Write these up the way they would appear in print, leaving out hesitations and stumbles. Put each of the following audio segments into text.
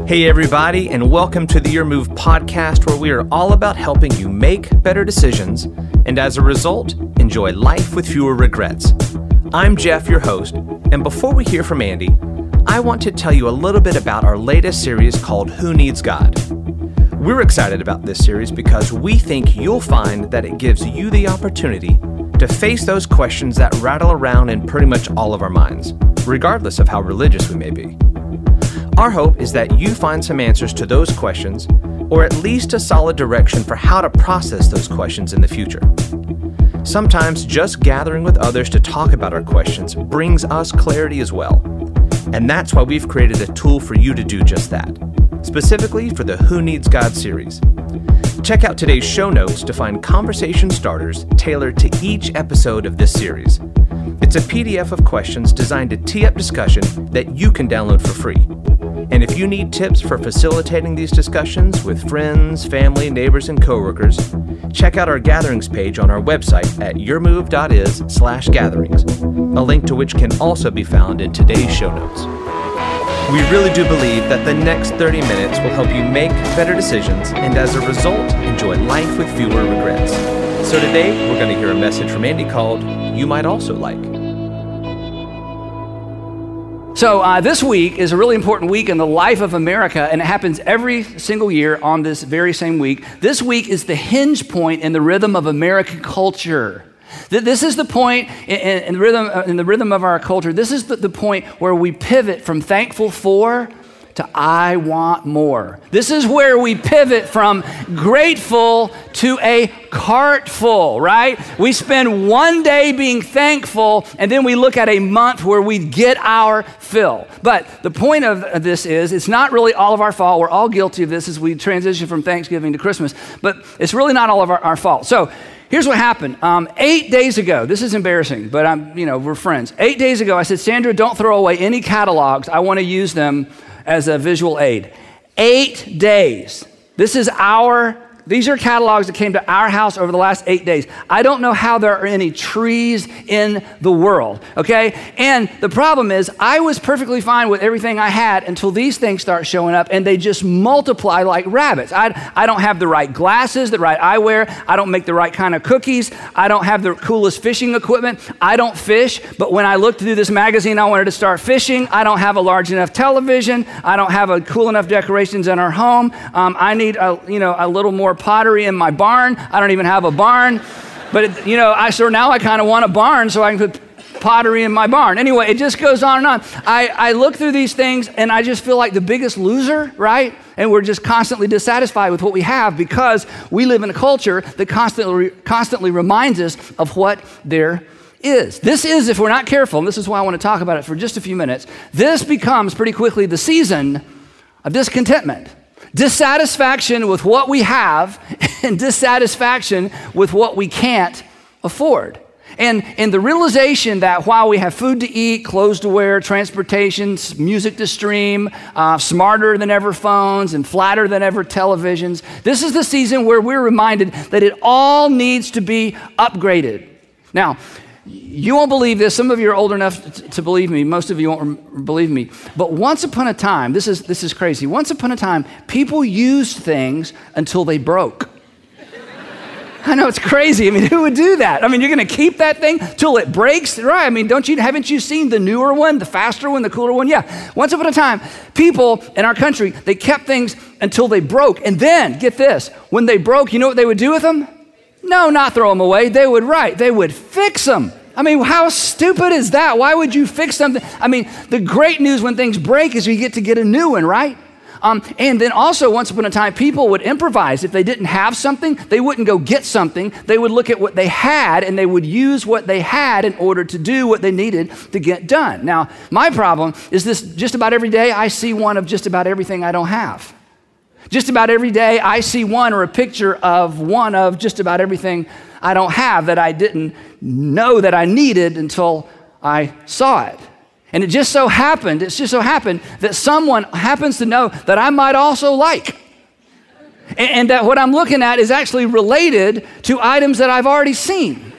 Hey everybody, and welcome to the Your Move podcast, where we are all about helping you make better decisions and as a result, enjoy life with fewer regrets. I'm Jeff, your host, and before we hear from Andy, I want to tell you a little bit about our latest series called Who Needs God? We're excited about this series because we think you'll find that it gives you the opportunity to face those questions that rattle around in pretty much all of our minds, regardless of how religious we may be. Our hope is that you find some answers to those questions, or at least a solid direction for how to process those questions in the future. Sometimes just gathering with others to talk about our questions brings us clarity as well. And that's why we've created a tool for you to do just that, specifically for the Who Needs God series. Check out today's show notes to find conversation starters tailored to each episode of this series. It's a PDF of questions designed to tee up discussion that you can download for free. And if you need tips for facilitating these discussions with friends, family, neighbors, and coworkers, check out our gatherings page on our website at yourmove.is/gatherings, a link to which can also be found in today's show notes. We really do believe that the next 30 minutes will help you make better decisions and as a result, enjoy life with fewer regrets. So today, we're going to hear a message from Andy called You Might Also Like. So this week is a really important week in the life of America, and it happens every single year on this very same week. This week is the hinge point in the rhythm of American culture. This is the point in the rhythm of our culture. This is the point where we pivot from thankful for to I want more. This is where we pivot from grateful to a cart full, right? We spend one day being thankful, and then we look at a month where we get our fill. But the point of this is, it's not really all of our fault. We're all guilty of this as we transition from Thanksgiving to Christmas, but it's really not all of our fault. So here's what happened. 8 days ago, this is embarrassing, but we're friends. 8 days ago, I said, Sandra, don't throw away any catalogs. I want to use them as a visual aid. 8 days. These are catalogs that came to our house over the last 8 days. I don't know how there are any trees in the world, okay? And the problem is, I was perfectly fine with everything I had until these things start showing up, and they just multiply like rabbits. I don't have the right glasses, the right eyewear. I don't make the right kind of cookies. I don't have the coolest fishing equipment. I don't fish, but when I looked through this magazine, I wanted to start fishing. I don't have a large enough television. I don't have a cool enough decorations in our home. I need a little more pottery in my barn. I don't even have a barn, but now I kind of want a barn so I can put pottery in my barn. Anyway, it just goes on and on. I look through these things and I just feel like the biggest loser, right? And we're just constantly dissatisfied with what we have because we live in a culture that constantly reminds us of what there is. This is, if we're not careful, and this is why I want to talk about it for just a few minutes, this becomes pretty quickly the season of discontentment. Dissatisfaction with what we have and dissatisfaction with what we can't afford. And the realization that while we have food to eat, clothes to wear, transportation, music to stream, smarter than ever phones and flatter than ever televisions, this is the season where we're reminded that it all needs to be upgraded. Now, you won't believe this. Some of you are old enough to believe me. Most of you won't believe me. But once upon a time, this is crazy. Once upon a time, people used things until they broke. I know, it's crazy. I mean, who would do that? I mean, you're going to keep that thing till it breaks, right? I mean, haven't you seen the newer one, the faster one, the cooler one? Yeah. Once upon a time, people in our country, they kept things until they broke. And then, get this, when they broke, you know what they would do with them? No, not throw them away. They would fix them. I mean, how stupid is that? Why would you fix something? I mean, the great news when things break is you get to get a new one, right? And then also, once upon a time, people would improvise. If they didn't have something, they wouldn't go get something. They would look at what they had, and they would use what they had in order to do what they needed to get done. Now, my problem is this: just about every day, I see one of just about everything I don't have. Just about every day, I see one or a picture of one of just about everything I don't have that I didn't know that I needed until I saw it. And it's just so happened that someone happens to know that I might also like. And that what I'm looking at is actually related to items that I've already seen.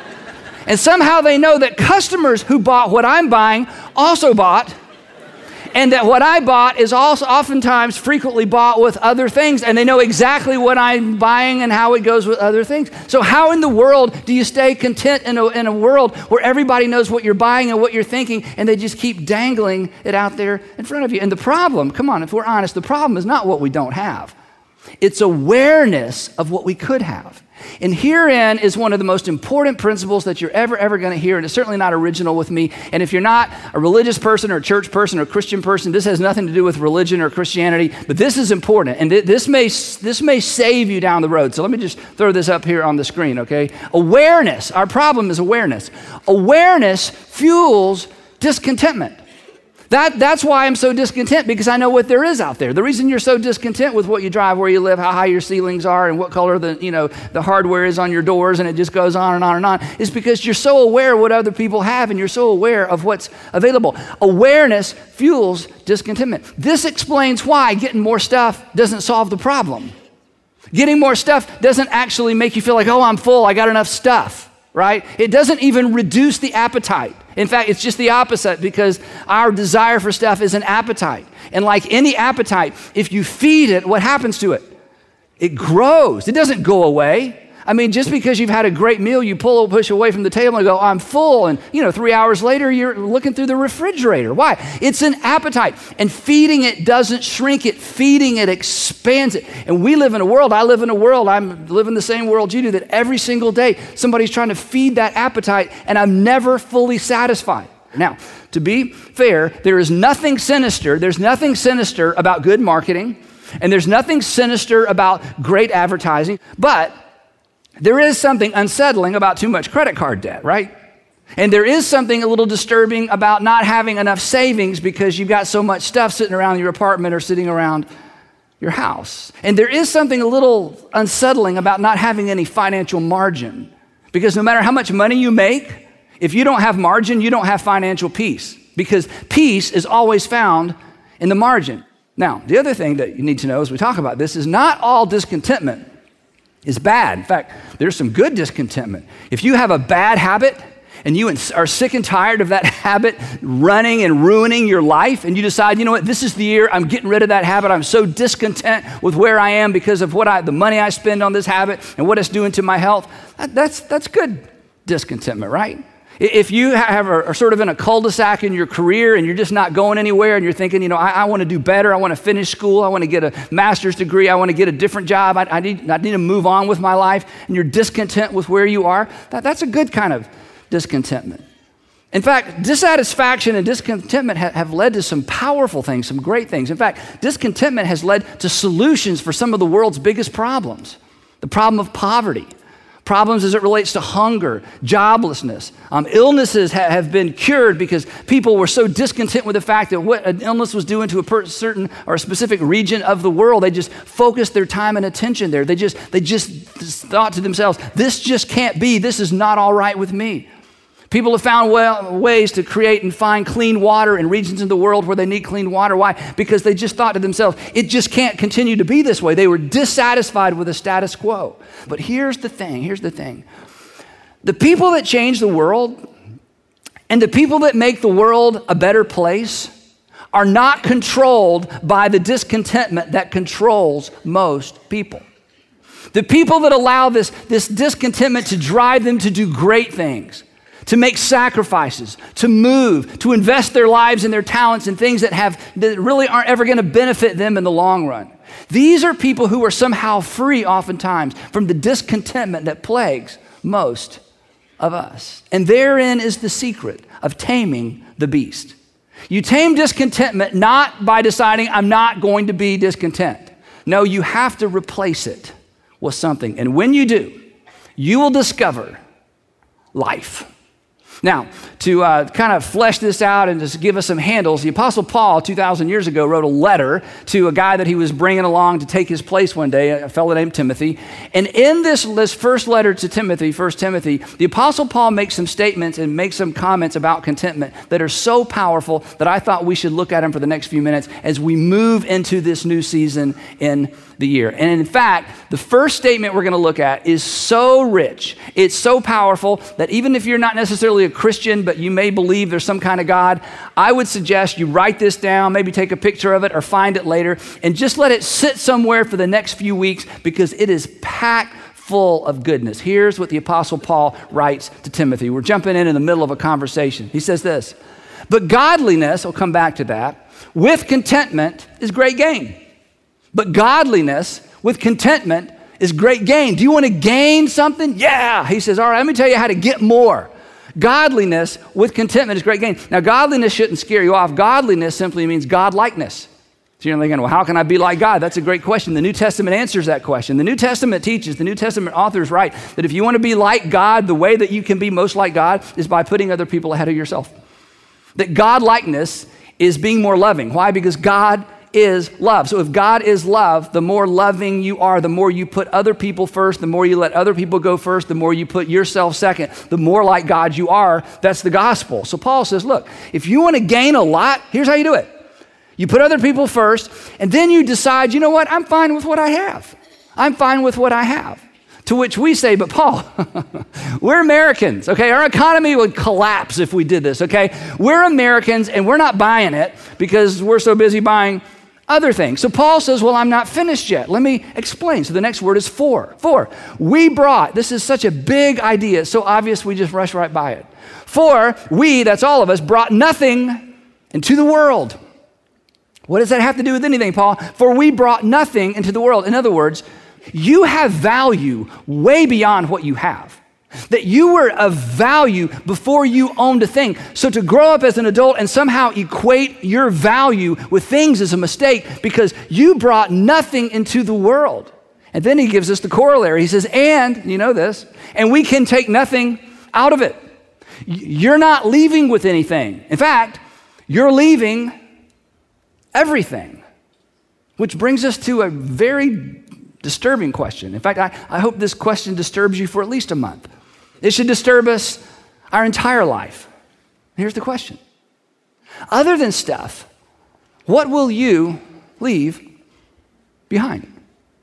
And somehow they know that customers who bought what I'm buying also bought. And that what I bought is also oftentimes frequently bought with other things, and they know exactly what I'm buying and how it goes with other things. So how in the world do you stay content in a world where everybody knows what you're buying and what you're thinking, and they just keep dangling it out there in front of you? And the problem, come on, if we're honest, the problem is not what we don't have. It's awareness of what we could have. And herein is one of the most important principles that you're ever going to hear, and it's certainly not original with me. And if you're not a religious person or a church person or a Christian person, this has nothing to do with religion or Christianity, but this is important, and this may save you down the road. So let me just throw this up here on the screen, okay? Awareness, our problem is awareness. Awareness fuels discontentment. That's why I'm so discontent, because I know what there is out there. The reason you're so discontent with what you drive, where you live, how high your ceilings are, and what color the hardware is on your doors, and it just goes on and on and on, is because you're so aware of what other people have, and you're so aware of what's available. Awareness fuels discontentment. This explains why getting more stuff doesn't solve the problem. Getting more stuff doesn't actually make you feel like, oh, I'm full, I got enough stuff, right? It doesn't even reduce the appetite. In fact, it's just the opposite, because our desire for stuff is an appetite. And like any appetite, if you feed it, what happens to it? It grows. It doesn't go away. I mean, just because you've had a great meal, you push away from the table and go, I'm full. And 3 hours later, you're looking through the refrigerator. Why? It's an appetite. And feeding it doesn't shrink it. Feeding it expands it. And we live in a world, I live in a world, I'm living the same world you do, that every single day somebody's trying to feed that appetite, and I'm never fully satisfied. Now, to be fair, there is nothing sinister. There's nothing sinister about good marketing, and there's nothing sinister about great advertising, but there is something unsettling about too much credit card debt, right? And there is something a little disturbing about not having enough savings because you've got so much stuff sitting around your apartment or sitting around your house. And there is something a little unsettling about not having any financial margin, because no matter how much money you make, if you don't have margin, you don't have financial peace, because peace is always found in the margin. Now, the other thing that you need to know as we talk about this is not all discontentment is bad. In fact, there's some good discontentment. If you have a bad habit and you are sick and tired of that habit running and ruining your life, and you decide, you know what, this is the year I'm getting rid of that habit. I'm so discontent with where I am because of the money I spend on this habit and what it's doing to my health. That's good discontentment, right? If you are sort of in a cul-de-sac in your career and you're just not going anywhere, and you're thinking, I want to do better, I want to finish school, I want to get a master's degree, I want to get a different job, I need to move on with my life, and you're discontent with where you are, that's a good kind of discontentment. In fact, dissatisfaction and discontentment have led to some powerful things, some great things. In fact, discontentment has led to solutions for some of the world's biggest problems. The problem of poverty, problems as it relates to hunger, joblessness. Illnesses have been cured because people were so discontent with the fact that what an illness was doing to a certain or a specific region of the world, they just focused their time and attention there. They just thought to themselves, this just can't be, this is not all right with me. People have found ways to create and find clean water in regions of the world where they need clean water. Why? Because they just thought to themselves, it just can't continue to be this way. They were dissatisfied with the status quo. But here's the thing. The people that change the world and the people that make the world a better place are not controlled by the discontentment that controls most people. The people that allow this discontentment to drive them to do great things, to make sacrifices, to move, to invest their lives and their talents in things that really aren't ever going to benefit them in the long run. These are people who are somehow free oftentimes from the discontentment that plagues most of us. And therein is the secret of taming the beast. You tame discontentment not by deciding, I'm not going to be discontent. No, you have to replace it with something. And when you do, you will discover life. Now, to kind of flesh this out and just give us some handles, the Apostle Paul, 2,000 years ago, wrote a letter to a guy that he was bringing along to take his place one day, a fellow named Timothy. And in this first letter to Timothy, 1 Timothy, the Apostle Paul makes some statements and makes some comments about contentment that are so powerful that I thought we should look at them for the next few minutes as we move into this new season in the year. And in fact, the first statement we're going to look at is so rich, it's so powerful that even if you're not necessarily a Christian, but you may believe there's some kind of God, I would suggest you write this down, maybe take a picture of it or find it later, and just let it sit somewhere for the next few weeks because it is packed full of goodness. Here's what the Apostle Paul writes to Timothy. We're jumping in the middle of a conversation. He says this, but godliness, we'll come back to that, with contentment is great gain. But godliness with contentment is great gain. Do you want to gain something? Yeah. He says, all right, let me tell you how to get more. Godliness with contentment is great gain. Now, godliness shouldn't scare you off. Godliness simply means God-likeness. So you're thinking, well, how can I be like God? That's a great question. The New Testament answers that question. The New Testament teaches, the New Testament authors write that if you want to be like God, the way that you can be most like God is by putting other people ahead of yourself. That God-likeness is being more loving. Why? Because God is love. So if God is love, the more loving you are, the more you put other people first, the more you let other people go first, the more you put yourself second, the more like God you are. That's the gospel. So Paul says, look, if you want to gain a lot, here's how you do it. You put other people first, and then you decide, you know what, I'm fine with what I have. I'm fine with what I have. To which we say, but Paul, we're Americans, okay? Our economy would collapse if we did this, okay? We're Americans, and we're not buying it because we're so busy buying other things. So Paul says, well, I'm not finished yet. Let me explain. So the next word is for. For. We brought. This is such a big idea. It's so obvious we just rush right by it. For we, that's all of us, brought nothing into the world. What does that have to do with anything, Paul? For we brought nothing into the world. In other words, you have value way beyond what you have. That you were of value before you owned a thing. So to grow up as an adult and somehow equate your value with things is a mistake because you brought nothing into the world. And then he gives us the corollary. He says, and, you know this, and we can take nothing out of it. You're not leaving with anything. In fact, you're leaving everything. Which brings us to a very disturbing question. In fact, I hope this question disturbs you for at least a month. It should disturb us our entire life. Here's the question. Other than stuff, what will you leave behind?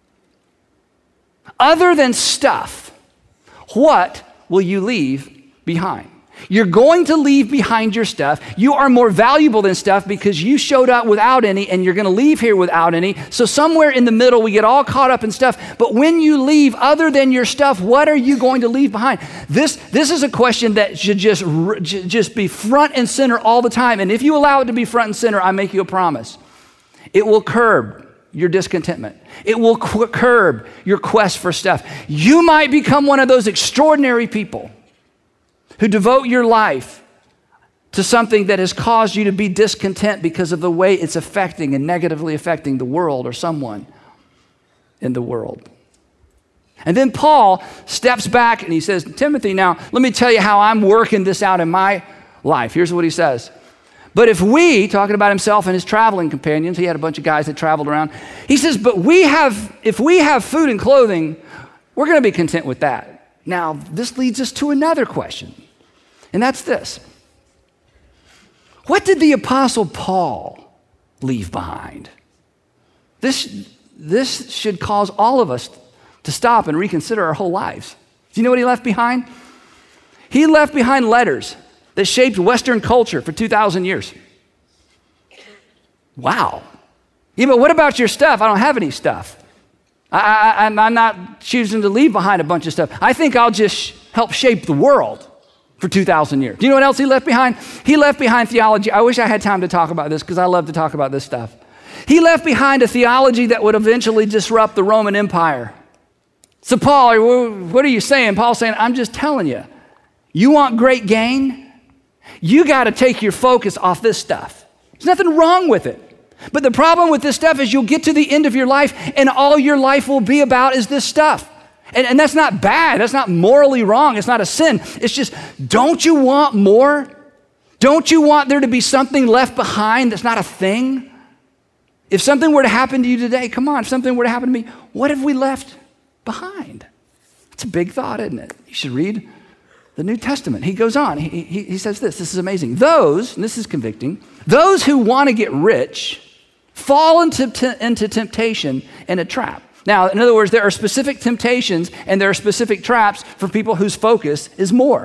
Other than stuff, what will you leave behind? You're going to leave behind your stuff. You are more valuable than stuff because you showed up without any and you're going to leave here without any. So somewhere in the middle, we get all caught up in stuff. But when you leave other than your stuff, what are you going to leave behind? This is a question that should just be front and center all the time. And if you allow it to be front and center, I make you a promise. It will curb your discontentment. It will curb your quest for stuff. You might become one of those extraordinary people who devote your life to something that has caused you to be discontent because of the way it's affecting and negatively affecting the world or someone in the world. And then Paul steps back and he says, Timothy, now let me tell you how I'm working this out in my life. Here's what he says. But if we, talking about himself and his traveling companions, he had a bunch of guys that traveled around. He says, but if we have food and clothing, we're going to be content with that. Now, this leads us to another question. And that's this. What did the Apostle Paul leave behind? This should cause all of us to stop and reconsider our whole lives. Do you know what he left behind? He left behind letters that shaped Western culture for 2,000 years. Wow. Yeah, but what about your stuff? I don't have any stuff. I'm not choosing to leave behind a bunch of stuff. I think I'll just help shape the world for 2,000 years. Do you know what else he left behind? He left behind theology. I wish I had time to talk about this because I love to talk about this stuff. He left behind a theology that would eventually disrupt the Roman Empire. So Paul, what are you saying? Paul's saying, I'm just telling you, you want great gain? You got to take your focus off this stuff. There's nothing wrong with it. But the problem with this stuff is you'll get to the end of your life and all your life will be about is this stuff. And that's not bad. That's not morally wrong. It's not a sin. It's just, don't you want more? Don't you want there to be something left behind that's not a thing? If something were to happen to you today, come on, if something were to happen to me, what have we left behind? It's a big thought, isn't it? You should read the New Testament. He goes on. He says this is amazing. Those, and this is convicting, those who want to get rich fall into temptation and a trap. Now, in other words, there are specific temptations and there are specific traps for people whose focus is more.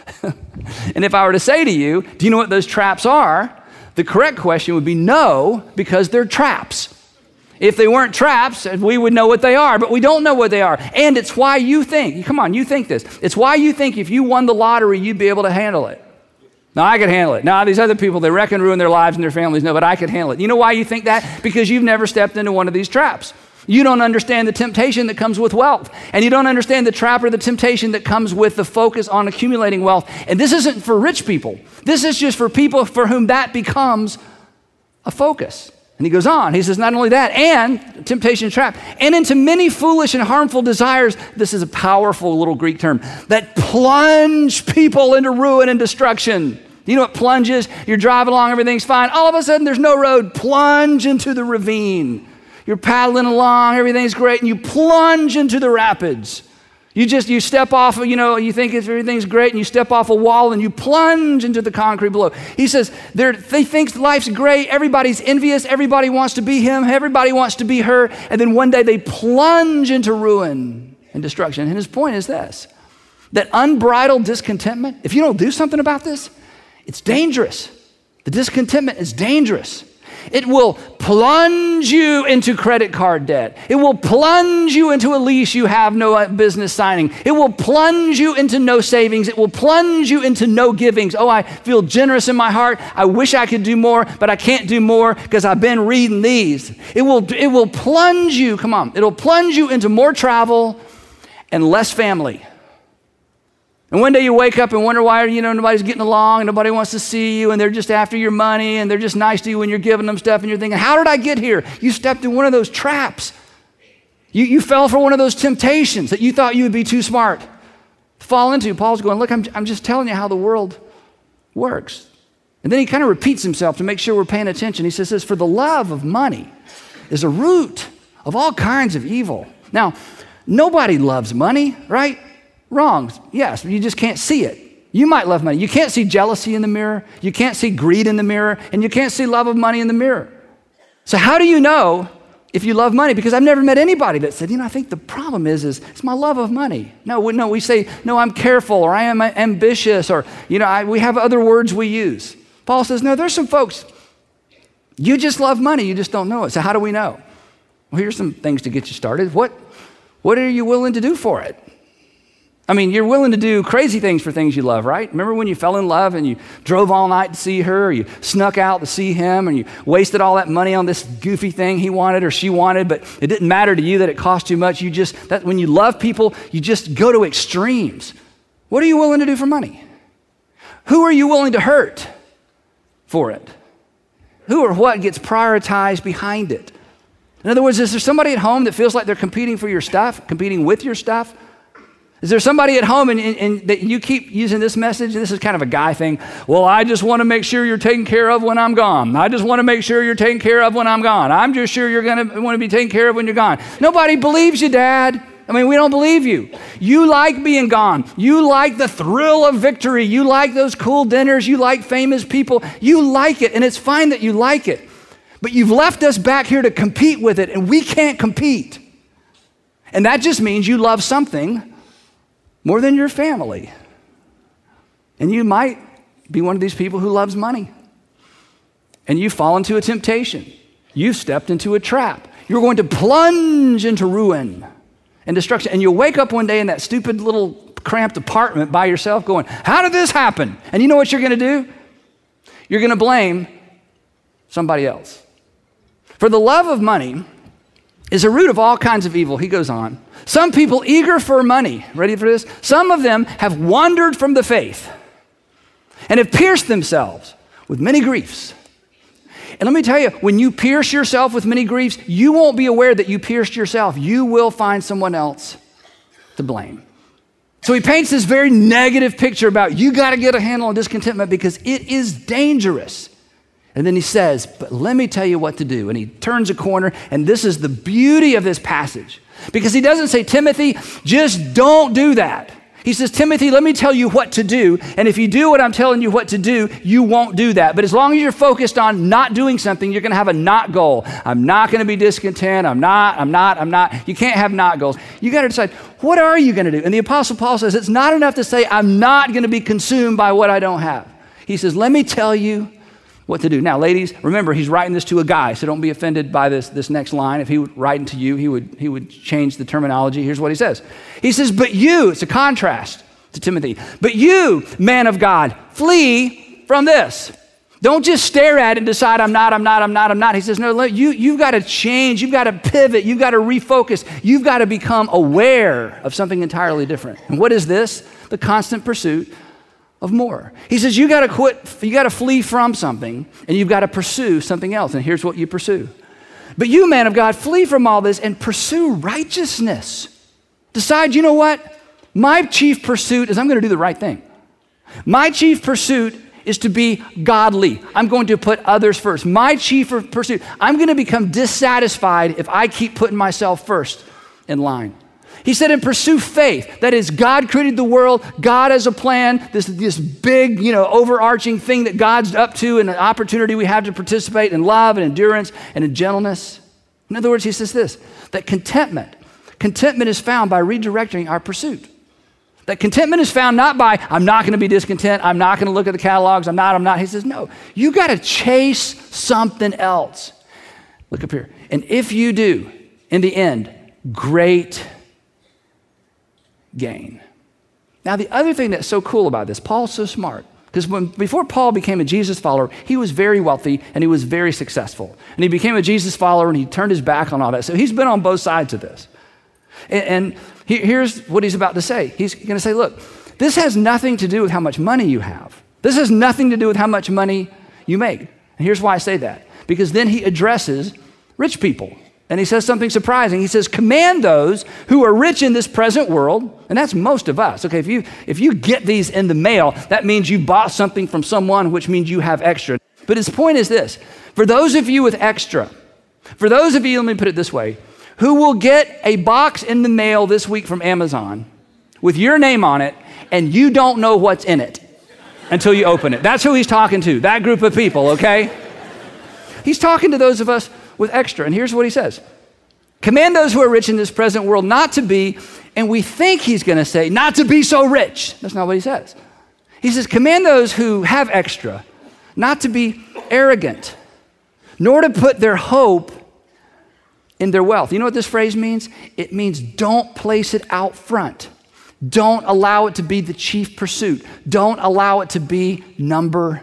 And if I were to say to you, do you know what those traps are? The correct question would be no, because they're traps. If they weren't traps, we would know what they are, but we don't know what they are. And it's why you think, come on, you think this. It's why you think if you won the lottery, you'd be able to handle it. No, I could handle it. No, these other people, they wreck and ruin their lives and their families. No, but I could handle it. You know why you think that? Because you've never stepped into one of these traps. You don't understand the temptation that comes with wealth. And you don't understand the trap or the temptation that comes with the focus on accumulating wealth. And this isn't for rich people. This is just for people for whom that becomes a focus. And he goes on, he says, not only that, and temptation trap, and into many foolish and harmful desires, this is a powerful little Greek term, that plunge people into ruin and destruction. You know what plunge is? You're driving along, everything's fine. All of a sudden, there's no road. Plunge into the ravine. You're paddling along, everything's great, and you plunge into the rapids. You step off, you think everything's great, and you step off a wall and you plunge into the concrete below. He says, they think life's great, everybody's envious, everybody wants to be him, everybody wants to be her, and then one day they plunge into ruin and destruction. And his point is this, that unbridled discontentment, if you don't do something about this, it's dangerous. The discontentment is dangerous. It will plunge you into credit card debt. It will plunge you into a lease you have no business signing. It will plunge you into no savings. It will plunge you into no givings. Oh, I feel generous in my heart. I wish I could do more, but I can't do more because I've been reading these. It will plunge you, come on, it'll plunge you into more travel and less family. And one day you wake up and wonder why, nobody's getting along and nobody wants to see you and they're just after your money and they're just nice to you when you're giving them stuff and you're thinking, how did I get here? You stepped in one of those traps. You fell for one of those temptations that you thought you would be too smart to fall into. Paul's going, look, I'm just telling you how the world works. And then he kind of repeats himself to make sure we're paying attention. He says this, for the love of money is a root of all kinds of evil. Now, nobody loves money, right? Wrong. Yes, you just can't see it. You might love money. You can't see jealousy in the mirror. You can't see greed in the mirror. And you can't see love of money in the mirror. So how do you know if you love money? Because I've never met anybody that said, I think the problem is it's my love of money. No, we say, no, I'm careful or I am ambitious or, we have other words we use. Paul says, no, there's some folks, you just love money. You just don't know it. So how do we know? Well, here's some things to get you started. What are you willing to do for it? I mean, you're willing to do crazy things for things you love, right? Remember when you fell in love and you drove all night to see her, or you snuck out to see him, and you wasted all that money on this goofy thing he wanted or she wanted, but it didn't matter to you that it cost too much. When you love people, you just go to extremes. What are you willing to do for money? Who are you willing to hurt for it? Who or what gets prioritized behind it? In other words, is there somebody at home that feels like they're competing for your stuff, competing with your stuff? Is there somebody at home and that you keep using this message? This is kind of a guy thing. Well, I just want to make sure you're taken care of when I'm gone. I just want to make sure you're taken care of when I'm gone. I'm just sure you're going to want to be taken care of when you're gone. Nobody believes you, Dad. I mean, we don't believe you. You like being gone. You like the thrill of victory. You like those cool dinners. You like famous people. You like it, and it's fine that you like it. But you've left us back here to compete with it, and we can't compete. And that just means you love something more than your family. And you might be one of these people who loves money. And you fall into a temptation. You've stepped into a trap. You're going to plunge into ruin and destruction. And you'll wake up one day in that stupid little cramped apartment by yourself going, how did this happen? And you know what you're going to do? You're going to blame somebody else. For the love of money is a root of all kinds of evil. He goes on. Some people eager for money, ready for this? Some of them have wandered from the faith and have pierced themselves with many griefs. And let me tell you, when you pierce yourself with many griefs, you won't be aware that you pierced yourself. You will find someone else to blame. So he paints this very negative picture about you got to get a handle on discontentment because it is dangerous. And then he says, but let me tell you what to do. And he turns a corner, and this is the beauty of this passage. Because he doesn't say, Timothy, just don't do that. He says, Timothy, let me tell you what to do. And if you do what I'm telling you what to do, you won't do that. But as long as you're focused on not doing something, you're going to have a not goal. I'm not going to be discontent. I'm not. You can't have not goals. You got to decide, what are you going to do? And the Apostle Paul says, it's not enough to say, I'm not going to be consumed by what I don't have. He says, let me tell you what to do. Now, ladies, remember, he's writing this to a guy, so don't be offended by this next line. If he would write it to you, he would change the terminology. Here's what he says. He says, but you, it's a contrast to Timothy, but you, man of God, flee from this. Don't just stare at it and decide, I'm not. He says, no, you've got to change. You've got to pivot. You've got to refocus. You've got to become aware of something entirely different. And what is this? The constant pursuit of more. He says, you got to quit, you got to flee from something, and you've got to pursue something else. And here's what you pursue. But you, man of God, flee from all this and pursue righteousness. Decide, you know what? My chief pursuit is I'm going to do the right thing. My chief pursuit is to be godly. I'm going to put others first. My chief pursuit, I'm going to become dissatisfied if I keep putting myself first in line. He said, and pursue faith. That is, God created the world. God has a plan, this big, overarching thing that God's up to, and an opportunity we have to participate in love and endurance and in gentleness. In other words, he says this, that contentment is found by redirecting our pursuit. That contentment is found not by, I'm not going to be discontent, I'm not going to look at the catalogs, I'm not. He says, no, you got to chase something else. Look up here. And if you do, in the end, great gain. Now, the other thing that's so cool about this, Paul's so smart, because before Paul became a Jesus follower, he was very wealthy and he was very successful. And he became a Jesus follower and he turned his back on all that. So he's been on both sides of this. And here's what he's about to say. He's going to say, look, this has nothing to do with how much money you have. This has nothing to do with how much money you make. And here's why I say that. Because then he addresses rich people. And he says something surprising. He says, command those who are rich in this present world, and that's most of us. Okay, if you get these in the mail, that means you bought something from someone, which means you have extra. But his point is this, for those of you with extra, for those of you, let me put it this way, who will get a box in the mail this week from Amazon with your name on it, and you don't know what's in it until you open it. That's who he's talking to, that group of people, okay? He's talking to those of us with extra. And here's what he says. Command those who are rich in this present world not to be, and we think he's going to say, not to be so rich. That's not what he says. He says, command those who have extra not to be arrogant, nor to put their hope in their wealth. You know what this phrase means? It means don't place it out front. Don't allow it to be the chief pursuit. Don't allow it to be number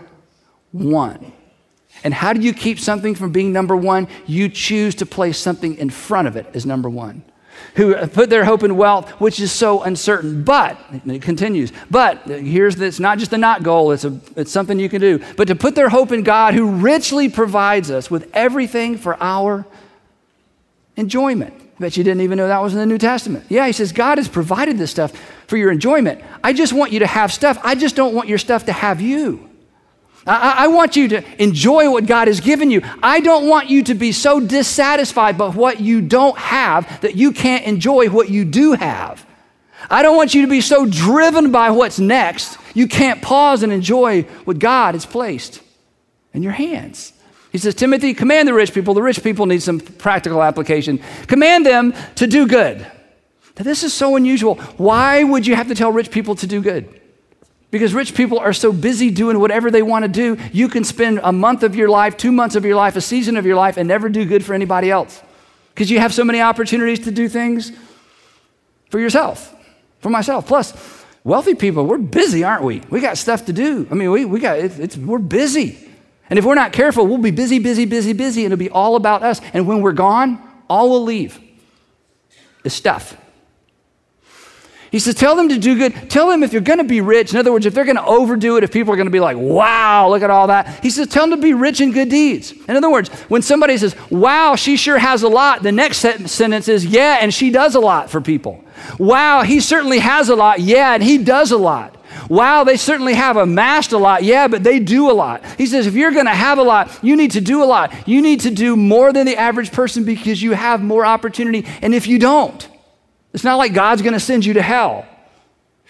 one. And how do you keep something from being number one? You choose to place something in front of it as number one. Who put their hope in wealth, which is so uncertain. But, and it continues, but it's not just a not goal, it's something you can do. But to put their hope in God, who richly provides us with everything for our enjoyment. I bet you didn't even know that was in the New Testament. Yeah, he says, God has provided this stuff for your enjoyment. I just want you to have stuff. I just don't want your stuff to have you. I want you to enjoy what God has given you. I don't want you to be so dissatisfied by what you don't have that you can't enjoy what you do have. I don't want you to be so driven by what's next, you can't pause and enjoy what God has placed in your hands. He says, Timothy, command the rich people. The rich people need some practical application. Command them to do good. Now, this is so unusual. Why would you have to tell rich people to do good? Because rich people are so busy doing whatever they want to do, you can spend a month of your life, 2 months of your life, a season of your life, and never do good for anybody else. Because you have so many opportunities to do things for yourself, for myself. Plus, wealthy people, we're busy, aren't we? We got stuff to do. I mean, we're busy. And if we're not careful, we'll be busy, and it'll be all about us. And when we're gone, all we'll leave is stuff. He says, tell them to do good. Tell them if you're going to be rich, in other words, if they're going to overdo it, if people are going to be like, wow, look at all that. He says, tell them to be rich in good deeds. In other words, when somebody says, wow, she sure has a lot, the next sentence is, yeah, and she does a lot for people. Wow, he certainly has a lot. Yeah, and he does a lot. Wow, they certainly have amassed a lot. Yeah, but they do a lot. He says, if you're going to have a lot, you need to do a lot. You need to do more than the average person because you have more opportunity. And if you don't, it's not like God's going to send you to hell.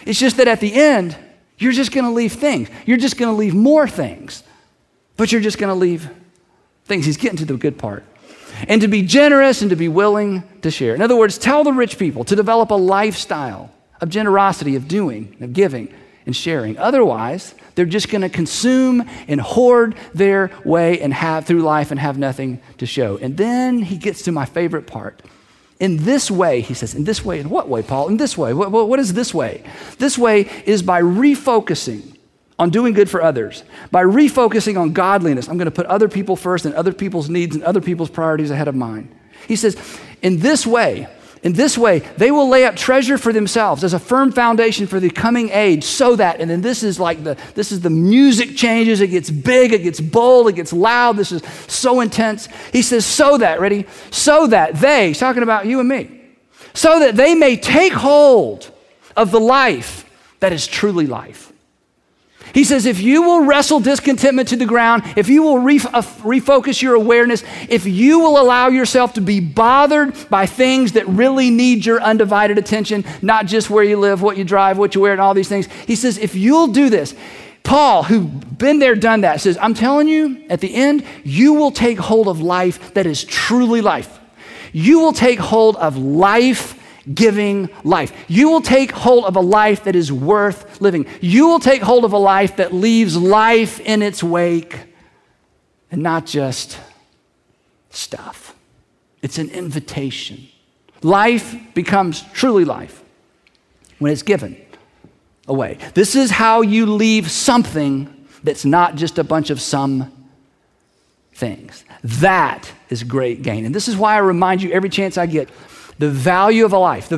It's just that at the end, you're just going to leave things. You're just going to leave more things. But you're just going to leave things. He's getting to the good part. And to be generous and to be willing to share. In other words, tell the rich people to develop a lifestyle of generosity, of doing, of giving, and sharing. Otherwise, they're just going to consume and hoard their way and have through life and have nothing to show. And then he gets to my favorite part. In this way, he says, in this way, in what way, Paul? In this way. What is this way? This way is by refocusing on doing good for others, by refocusing on godliness. I'm going to put other people first and other people's needs and other people's priorities ahead of mine. He says, in this way, they will lay up treasure for themselves as a firm foundation for the coming age so that, and then this is the music changes, it gets big, it gets bold, it gets loud, this is so intense. He says, so that, ready? So that they, he's talking about you and me, so that they may take hold of the life that is truly life. He says, if you will wrestle discontentment to the ground, if you will refocus your awareness, if you will allow yourself to be bothered by things that really need your undivided attention, not just where you live, what you drive, what you wear, and all these things. He says, if you'll do this, Paul, who's been there, done that, says, I'm telling you, at the end, you will take hold of life that is truly life. You will take hold of life-giving life. You will take hold of a life that is worth living. You will take hold of a life that leaves life in its wake and not just stuff. It's an invitation. Life becomes truly life when it's given away. This is how you leave something that's not just a bunch of some things. That is great gain. And this is why I remind you every chance I get, the value of a life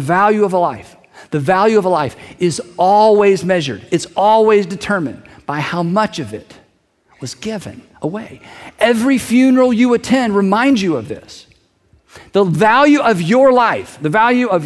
is always measured. It's always determined by how much of it was given away. Every funeral you attend reminds you of this. The value of your life, the value of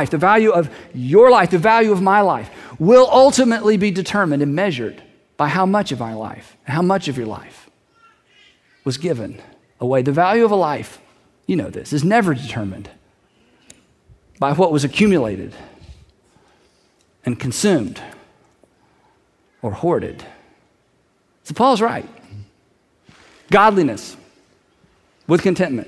my life will ultimately be determined and measured by how much of my life, how much of your life was given away. The value of a life, you know this, is never determined by what was accumulated and consumed or hoarded. So Paul's right. Godliness with contentment.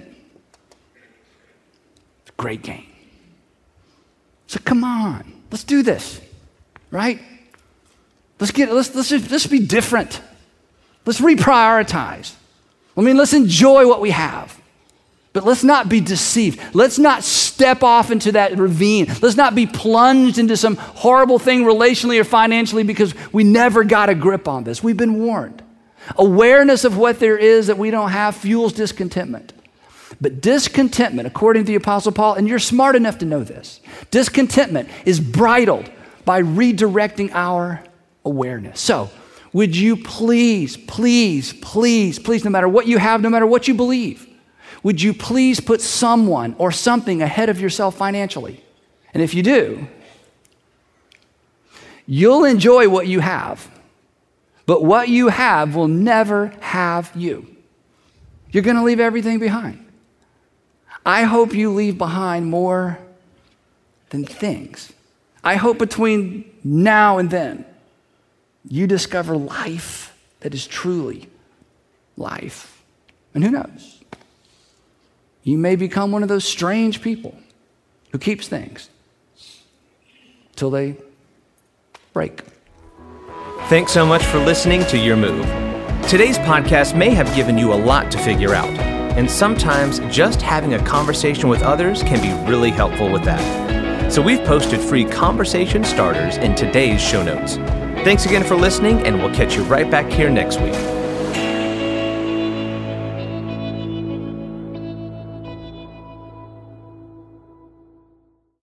It's great gain. So come on, let's do this, right? Let's just be different. Let's reprioritize. Let's enjoy what we have. But let's not be deceived. Let's not step off into that ravine. Let's not be plunged into some horrible thing relationally or financially because we never got a grip on this. We've been warned. Awareness of what there is that we don't have fuels discontentment. But discontentment, according to the Apostle Paul, and you're smart enough to know this, discontentment is bridled by redirecting our awareness. So, would you please, no matter what you have, no matter what you believe, would you please put someone or something ahead of yourself financially? And if you do, you'll enjoy what you have, but what you have will never have you. You're going to leave everything behind. I hope you leave behind more than things. I hope between now and then, you discover life that is truly life. And who knows? You may become one of those strange people who keeps things till they break. Thanks so much for listening to Your Move. Today's podcast may have given you a lot to figure out, and sometimes just having a conversation with others can be really helpful with that. So we've posted free conversation starters in today's show notes. Thanks again for listening, and we'll catch you right back here next week.